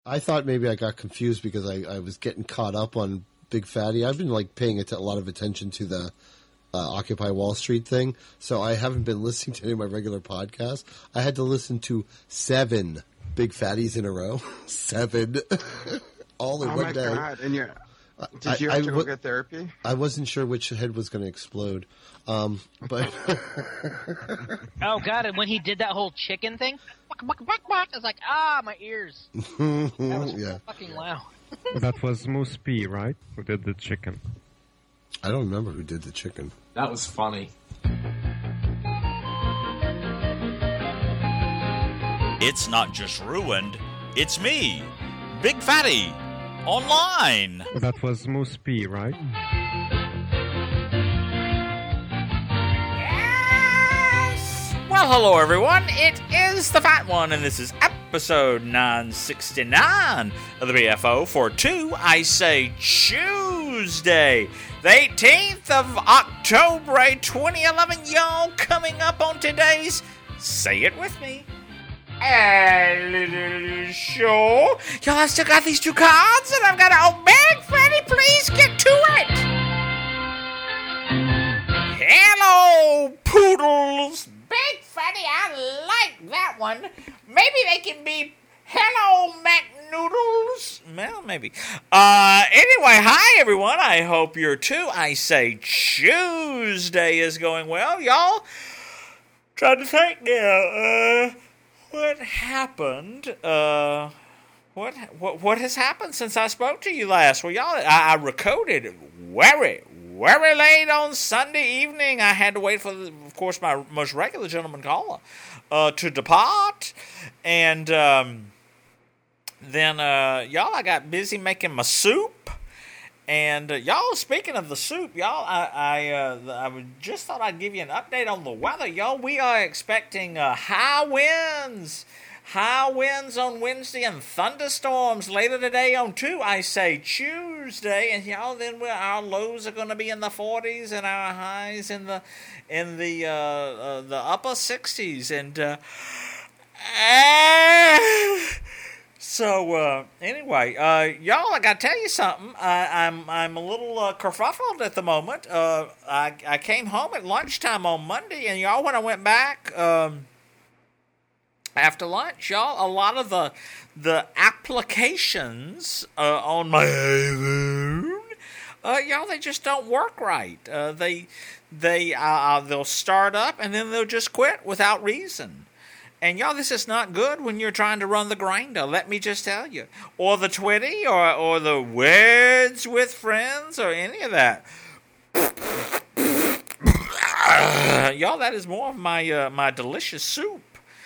I thought maybe I got confused because I was getting caught up on Big Fatty. I've been like paying a lot of attention to the Occupy Wall Street thing, so I haven't been listening to any of my regular podcasts. I had to listen to 7 Big Fatties in a row. 7. All in one day. Oh, my God. And did you have to go get therapy? I wasn't sure which head was going to explode. But oh, God, and when he did that whole chicken thing, I was like, my ears. That was fucking loud. That was Moose P, right? Who did the chicken? I don't remember who did the chicken. That was funny. It's not just ruined, it's me, Big Fatty, online. That was Moose P, right? Yes! Well, hello everyone, it is the Fat One, and this is episode 969 of the BFO for 2, I say, Tuesday, the 18th of October, 2011, y'all, coming up on today's, say it with me, a little show. Y'all, I still got these 2 cards, and I've got to, Big Fatty, please get to it. Hello, poodles. Big Fatty, I like that one. Maybe they can be hello, McNoodles. Well, maybe. Anyway, hi, everyone. I hope your 2, I say, Tuesday is going well. Y'all, trying to think now, what happened? What has happened since I spoke to you last? Well, y'all, I recorded very late on Sunday evening. I had to wait for, of course, my most regular gentleman caller to depart, and then y'all, I got busy making my soup. And y'all, speaking of the soup, y'all, I just thought I'd give you an update on the weather. Y'all, we are expecting high winds on Wednesday and thunderstorms later today on 2, I say, Tuesday. And y'all, then our lows are going to be in the 40s and our highs in the upper 60s. And so, anyway, y'all, I got to tell you something. I'm a little kerfuffled at the moment. I came home at lunchtime on Monday, and y'all, when I went back after lunch, y'all, a lot of the applications on my phone, y'all, they just don't work right. They'll start up, and then they'll just quit without reason. And y'all, this is not good when you're trying to run the grinder, let me just tell you. Or the Twitty, or the Words with Friends, or any of that. Y'all, that is more of my my delicious soup.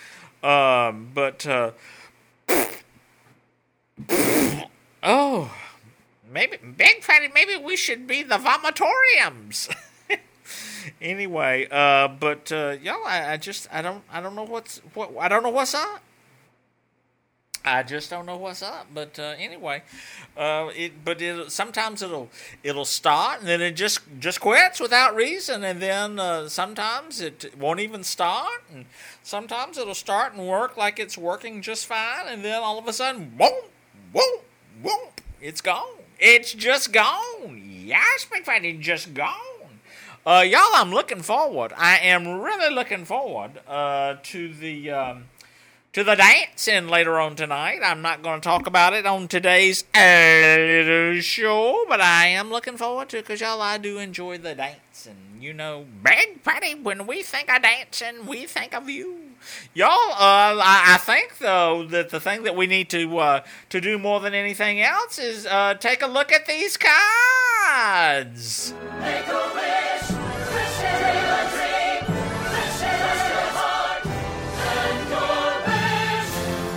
Maybe, Big Fatty, maybe we should be the vomitoriums. Anyway, y'all, I don't know what's up. I just don't know what's up. But anyway, sometimes it'll start and then it just quits without reason, and then sometimes it won't even start, and sometimes it'll start and work like it's working just fine, and then all of a sudden, whoop, it's gone. It's just gone. Yes, Big Fatty, just gone. Y'all, I'm looking forward. I am really looking forward to the dancing later on tonight. I'm not going to talk about it on today's little show, but I am looking forward to it because, y'all, I do enjoy the dancing. You know, Big Fatty, when we think of dancing, we think of you. Y'all, I think, though, that the thing that we need to do more than anything else is take a look at these cards. Make a wish, wish it in a dream, wish it in your heart, and your wish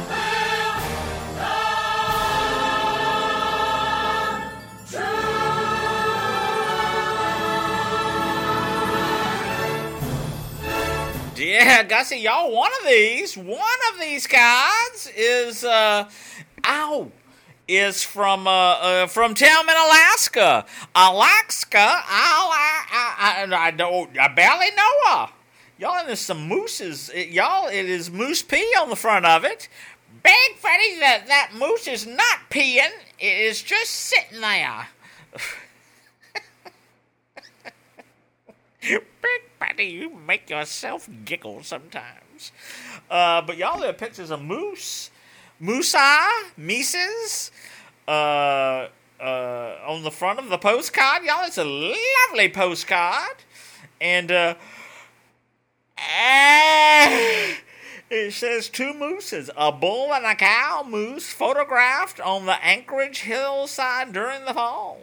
will come true. Yeah, Gussie, y'all, one of these cards is from Tillman, Alaska. I barely know her. Y'all, and there's some mooses. It is Moose P on the front of it. Big Fatty, that moose is not peeing. It is just sitting there. Big Fatty, you make yourself giggle sometimes. But y'all, there are pictures of moose, Mises, on the front of the postcard. Y'all, it's a lovely postcard. And it says 2 mooses, a bull and a cow moose photographed on the Anchorage hillside during the fall.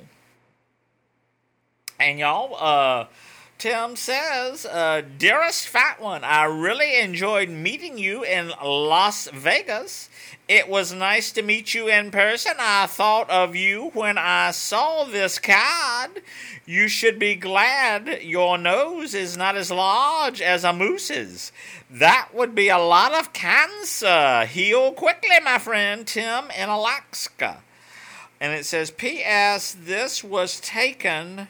And y'all, Tim says, dearest fat one, I really enjoyed meeting you in Las Vegas. It was nice to meet you in person. I thought of you when I saw this card. You should be glad your nose is not as large as a moose's. That would be a lot of cancer. Heal quickly, my friend Tim in Alaska. And it says, P.S. This was taken...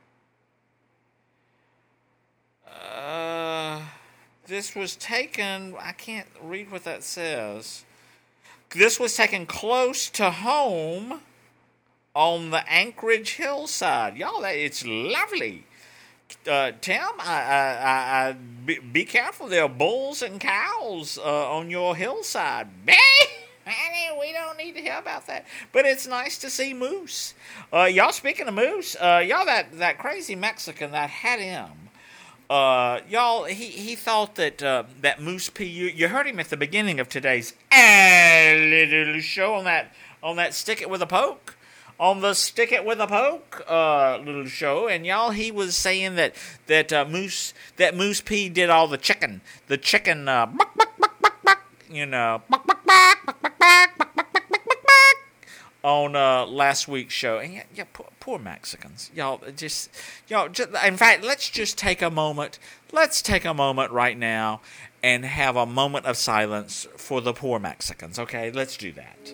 I can't read what that says. This was taken close to home on the Anchorage hillside. Y'all, it's lovely. Tim, be careful. There are bulls and cows on your hillside. Honey, we don't need to hear about that. But it's nice to see moose. Y'all, speaking of moose, y'all, that crazy Mexican that had him. Y'all, he thought that that Moose P. You heard him at the beginning of today's little show on that Stick It With a Poke, on the Stick It With a Poke little show, and y'all, he was saying that Moose P. did all the chicken buck, buck, buck, buck, buck, you know, buck, buck, buck, buck, buck, buck, buck, buck, buck, buck, buck, on last week's show. And yeah, poor Mexicans. Y'all, in fact, let's just take a moment. Let's take a moment right now and have a moment of silence for the poor Mexicans, okay? Let's do that.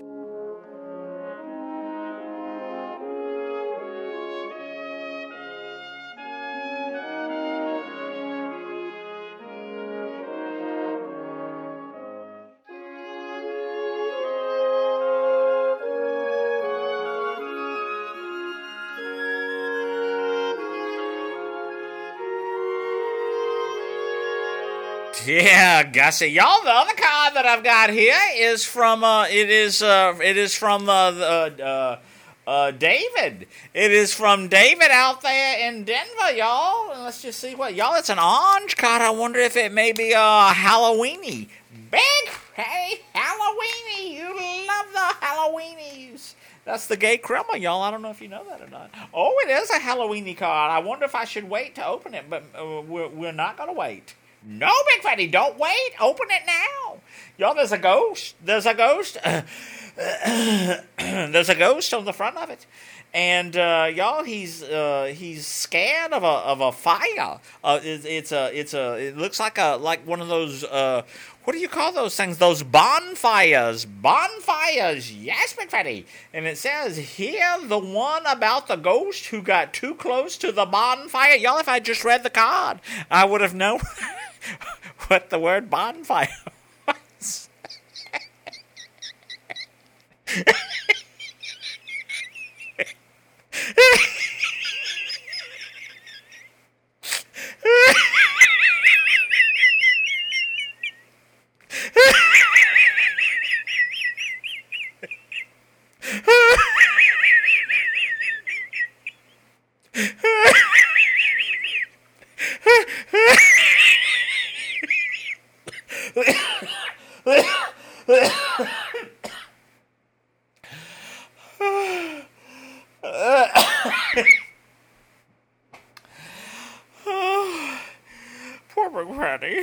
Yeah, Gussie. Y'all, the other card that I've got here is from David. It is from David out there in Denver, y'all. And let's just see what, y'all, it's an orange card. I wonder if it may be Halloweeny. Big, hey, Halloweeny. You love the Halloweenies. That's the gay criminal, y'all. I don't know if you know that or not. Oh, it is a Halloweeny card. I wonder if I should wait to open it, but we're not going to wait. No, Big Fatty, don't wait. Open it now. Y'all, there's a ghost. There's a ghost. There's a ghost on the front of it. And, y'all, he's scared of a fire. It looks like one of those, what do you call those things? Those bonfires. Bonfires. Yes, Big Fatty. And it says, hear the one about the ghost who got too close to the bonfire. Y'all, if I just read the card, I would have known what the word bonfire was. Poor Big Fatty.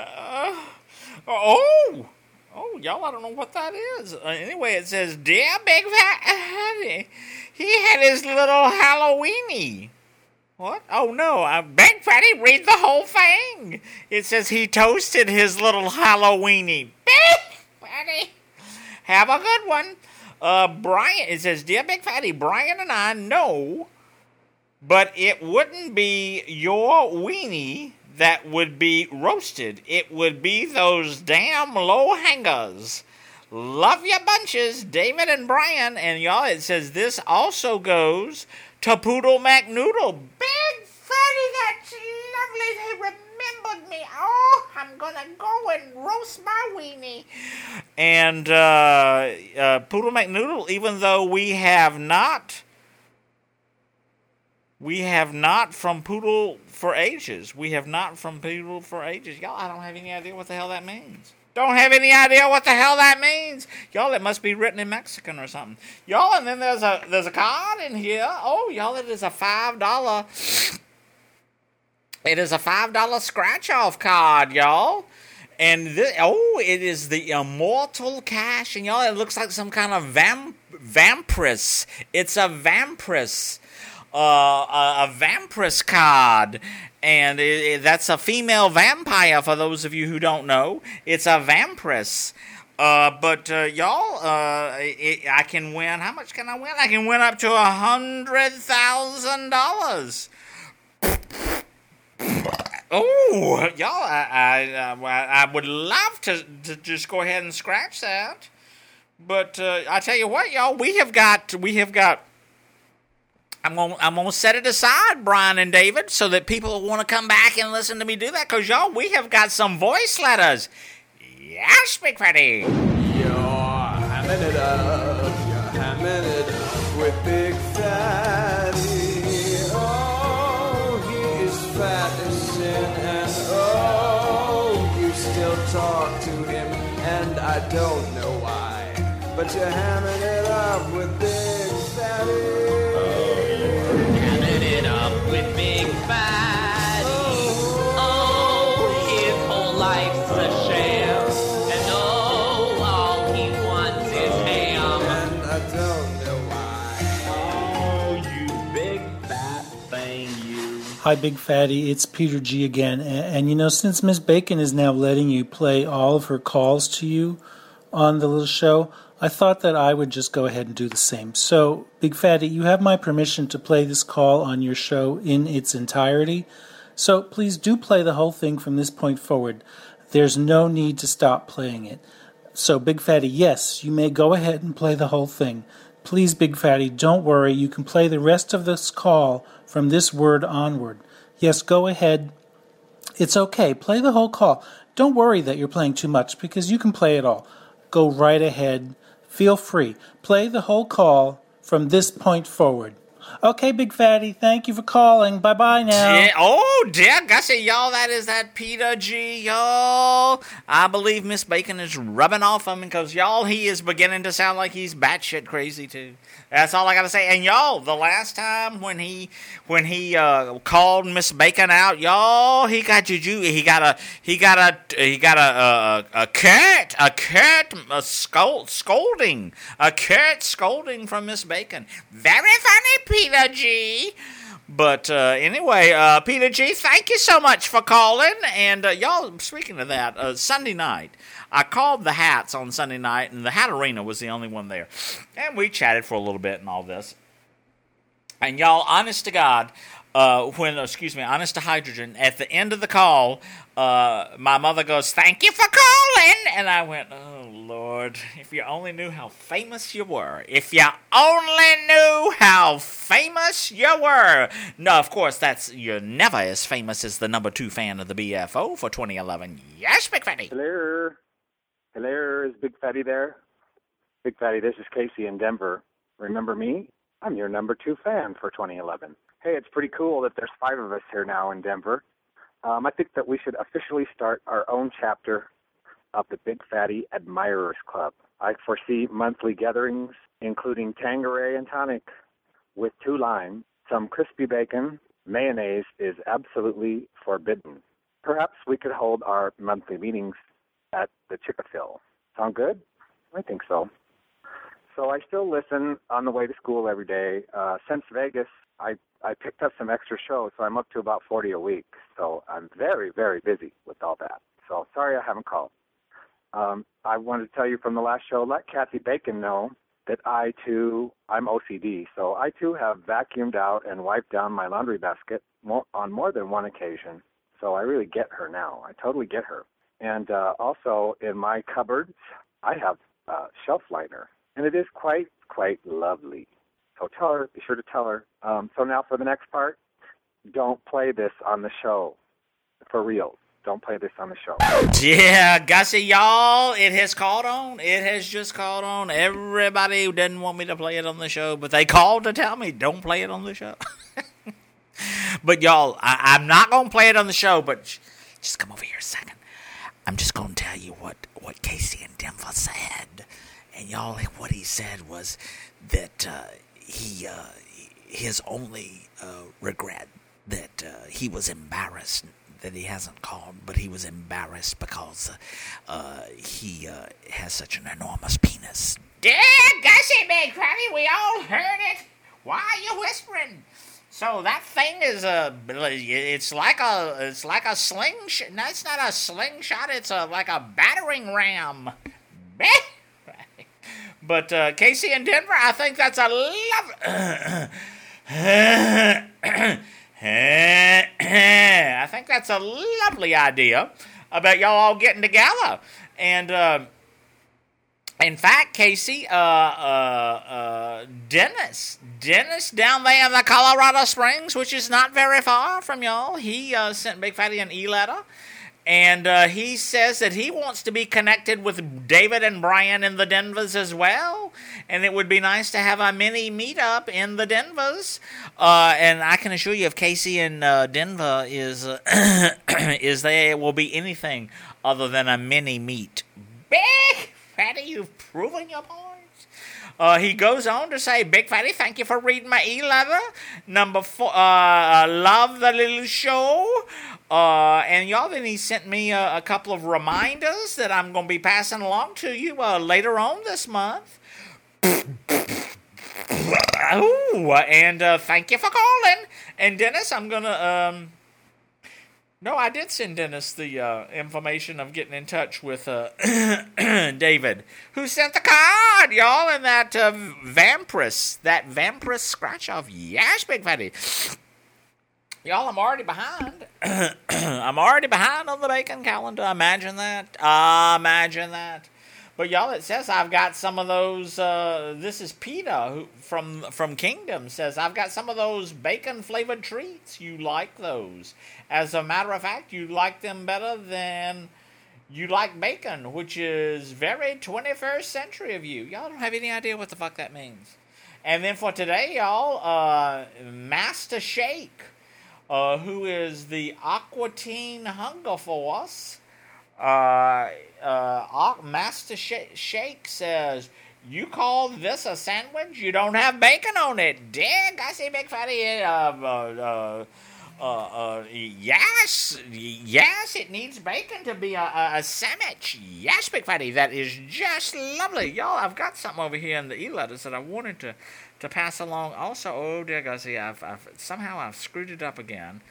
Oh, y'all, I don't know what that is. Anyway, it says, Dear Big Fatty, he had his little Halloweeny. What? Oh, no. Big Fatty, read the whole thing. It says he toasted his little Halloweeny. Big Fatty, have a good one. Brian, it says, Dear Big Fatty, Brian and I know, but it wouldn't be your weenie that would be roasted. It would be those damn low hangers. Love ya bunches, David and Brian. And y'all, it says this also goes to Poodle McNoodle. Big Fatty, that's lovely. They remembered me. Oh, I'm gonna go and roast my weenie. And Poodle McNoodle, even though we have not from Poodle for Ages. We have not from Poodle for Ages. Y'all, I don't have any idea what the hell that means. Don't have any idea what the hell that means. Y'all, it must be written in Mexican or something. Y'all, and then there's a card in here. Oh, y'all, it is a $5. It is a $5 scratch-off card, y'all. And it is the Immortal Cash. And y'all, it looks like some kind of vampiress. It's a vampiress. A vampiress card. And that's a female vampire, for those of you who don't know. It's a vampiress. But y'all, I can win. How much can I win? I can win up to $100,000. Oh, y'all, I would love to just go ahead and scratch that. But I tell you what, y'all, we have got. I'm gonna set it aside, Brian and David, so that people want to come back and listen to me do that. Cause y'all, we have got some voice letters. Yes, Big Fatty. You're hamming it up. You're hamming it up with Big Fatty. Oh, he is fat as sin, and oh, you still talk to him, and I don't know why, but you're hamming it up with Big Fatty. With Big Fatty. Oh, his whole life's a sham. And oh, all he wants is ham. And I don't know why. Oh, you big fat thing, you. Hi, Big Fatty. It's Peter G again. And you know, since Miss Bacon is now letting you play all of her calls to you on the little show, I thought that I would just go ahead and do the same. So, Big Fatty, you have my permission to play this call on your show in its entirety. So please do play the whole thing from this point forward. There's no need to stop playing it. So, Big Fatty, yes, you may go ahead and play the whole thing. Please, Big Fatty, don't worry. You can play the rest of this call from this word onward. Yes, go ahead. It's okay. Play the whole call. Don't worry that you're playing too much, because you can play it all. Go right ahead. Feel free. Play the whole call from this point forward. Okay, Big Fatty, thank you for calling. Bye-bye now. Yeah, oh, dear gussie, y'all, that is that Peter G, y'all. I believe Miss Bacon is rubbing off on him because, y'all, he is beginning to sound like he's batshit crazy, too. That's all I got to say. And, y'all, the last time when he called Miss Bacon out, y'all, he got juju. He got a scolding from Miss Bacon. Very funny, Peter G. But anyway, Peter G, thank you so much for calling. And y'all, speaking of that, Sunday night, I called the Hats on Sunday night, and the Hat Arena was the only one there. And we chatted for a little bit and all this. And y'all, honest to God, honest to hydrogen, at the end of the call, my mother goes, "Thank you for calling." And I went, "Oh, Lord, if you only knew how famous you were. If you only knew how famous you were." No, of course, you're never as famous as the number 2 fan of the BFO for 2011. Yes, Big Fatty. Hello. Hello, is Big Fatty there? Big Fatty, this is Casey in Denver. Remember me? I'm your number 2 fan for 2011. Hey, it's pretty cool that there's 5 of us here now in Denver. I think that we should officially start our own chapter of the Big Fatty Admirers Club. I foresee monthly gatherings, including Tanqueray and tonic, with 2 lime, some crispy bacon. Mayonnaise is absolutely forbidden. Perhaps we could hold our monthly meetings at the Chickafill. Sound good? I think so. So I still listen on the way to school every day. Since Vegas, I picked up some extra shows, so I'm up to about 40 a week. So I'm very, very busy with all that. So sorry I haven't called. I wanted to tell you from the last show, let Kathy Bacon know that I'm OCD. So I, too, have vacuumed out and wiped down my laundry basket on more than one occasion. So I really get her now. I totally get her. And also in my cupboards, I have shelf liner, and it is quite lovely. So tell her, be sure to tell her. So now for the next part, don't play this on the show. For real. Don't play this on the show. Yeah, Gussie, y'all, it has caught on. It has just caught on. Everybody didn't want me to play it on the show, but they called to tell me, don't play it on the show. But y'all, I'm not going to play it on the show, but just come over here a second. I'm just going to tell you what Casey in Denver said. And y'all, what he said was that his only regret that he was embarrassed that he hasn't called, but he was embarrassed because he has such an enormous penis. Yeah, Gussie, Big Fatty, we all heard it. Why are you whispering? So that thing is it's like a slingshot. No, it's not a slingshot. It's like a battering ram. But Casey in Denver, I think that's a I think that's a lovely idea about y'all all getting together. And in fact, Casey, Dennis down there in the Colorado Springs, which is not very far from y'all, he sent Big Fatty an e-letter. And he says that he wants to be connected with David and Brian in the Denvers as well. And it would be nice to have a mini meetup in the Denvers. And I can assure you, if Casey in Denver is there, it will be anything other than a mini meet. Big Fatty, you've proven your point. He goes on to say, Big Fatty, thank you for reading my e-letter. Number 4, love the little show. And y'all, then he sent me a couple of reminders that I'm going to be passing along to you later on this month. Ooh, and thank you for calling. And Dennis, I'm going to... No, I did send Dennis the information of getting in touch with David, who sent the card, y'all, and that Vampirus scratch-off. Yes, Big Fatty. Y'all, I'm already behind. I'm already behind on the bacon calendar. Imagine that. But y'all, it says I've got some of those. This is Peter from Kingdom says I've got some of those bacon flavored treats. You like those? As a matter of fact, you like them better than you like bacon, which is very 21st century of you. Y'all don't have any idea what the fuck that means. And then for today, y'all, Master Shake, who is the Aqua Teen Hunger Force. Master Shake says, you call this a sandwich? You don't have bacon on it. Dang, I see Big Fatty. Yes, it needs bacon to be a sandwich. Yes, Big Fatty, that is just lovely. Y'all, I've got something over here in the e-letters that I wanted to pass along. Also, oh dear, Gussie, I've somehow screwed it up again.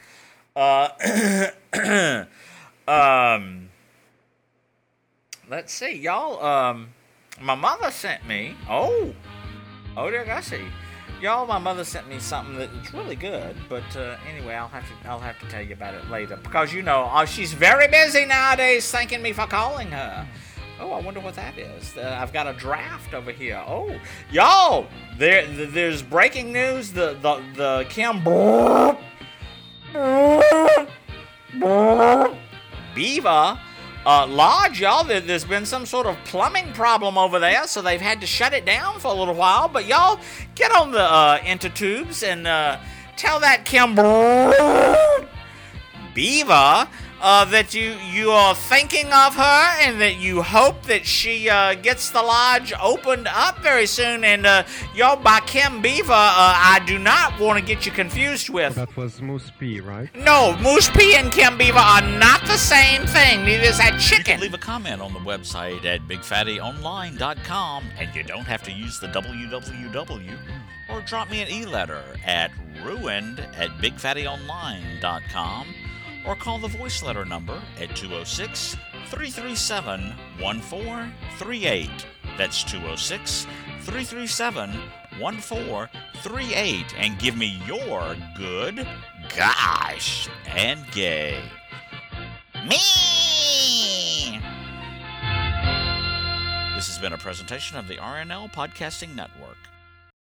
Let's see, y'all. My mother sent me. Oh dear, Gussie. Y'all, my mother sent me something that's really good, but anyway, I'll have to tell you about it later because she's very busy nowadays. Thanking me for calling her. Oh, I wonder what that is. I've got a draft over here. Oh, y'all, there's breaking news. The Kim Beaver Lodge, y'all, there's been some sort of plumbing problem over there, so they've had to shut it down for a little while. But y'all, get on the intertubes and tell that Kim Beaver that you are thinking of her and that you hope that she gets the lodge opened up very soon. And y'all, by Kim Beaver, I do not want to get you confused with. That was Moose P, right? No, Moose P and Kim Beaver are not the same thing. Neither is that chicken. You can leave a comment on the website at BigFattyOnline.com, and you don't have to use the www. Or drop me an e-letter at ruined@BigFattyOnline.com. Or call the voice letter number at 206-337-1438. That's 206-337-1438. And give me your good, gosh, and gay. Me! This has been a presentation of the RNL Podcasting Network.